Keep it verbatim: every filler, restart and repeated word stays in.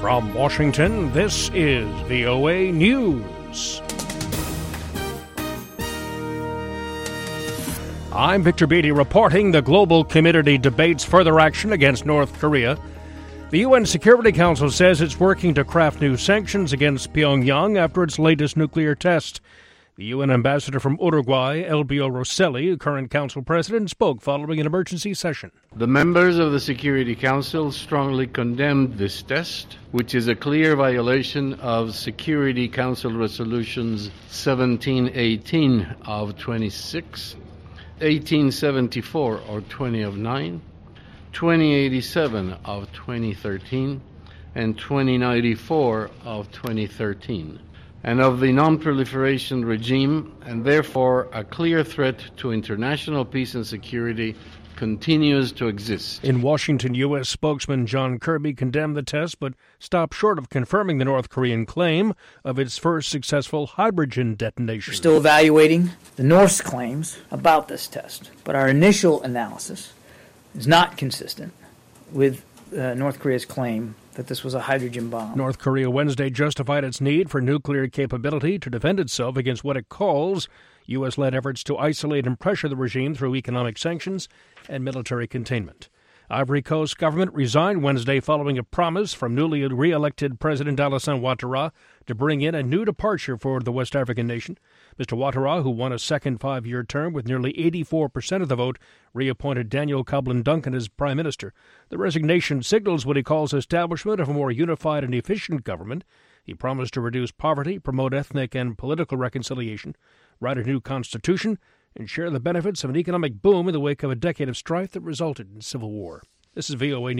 From Washington, this is V O A News. I'm Victor Beatty reporting the global community debates further action against North Korea. The U N Security Council says it's working to craft new sanctions against Pyongyang after its latest nuclear test. The U N ambassador from Uruguay, Elbio Rosselli, current council president, spoke following an emergency session. The members of the Security Council strongly condemned this test, which is a clear violation of Security Council resolutions seventeen eighteen of twenty-six, eighteen seventy-four or twenty of nine, twenty eighty-seven of twenty thirteen, and twenty ninety-four of twenty thirteen, and of the non-proliferation regime, and therefore a clear threat to international peace and security continues to exist. In Washington, U S spokesman John Kirby condemned the test, but stopped short of confirming the North Korean claim of its first successful hydrogen detonation. We're still evaluating the North's claims about this test, but our initial analysis is not consistent with uh, North Korea's claim that this was a hydrogen bomb. North Korea Wednesday justified its need for nuclear capability to defend itself against what it calls U S-led efforts to isolate and pressure the regime through economic sanctions and military containment. Ivory Coast government resigned Wednesday following a promise from newly re-elected President Alassane Ouattara to bring in a new departure for the West African nation. Mister Ouattara, who won a second five-year term with nearly eighty-four percent of the vote, reappointed Daniel Coblin-Duncan as prime minister. The resignation signals what he calls establishment of a more unified and efficient government. He promised to reduce poverty, promote ethnic and political reconciliation, write a new constitution, and share the benefits of an economic boom in the wake of a decade of strife that resulted in civil war. This is V O A News.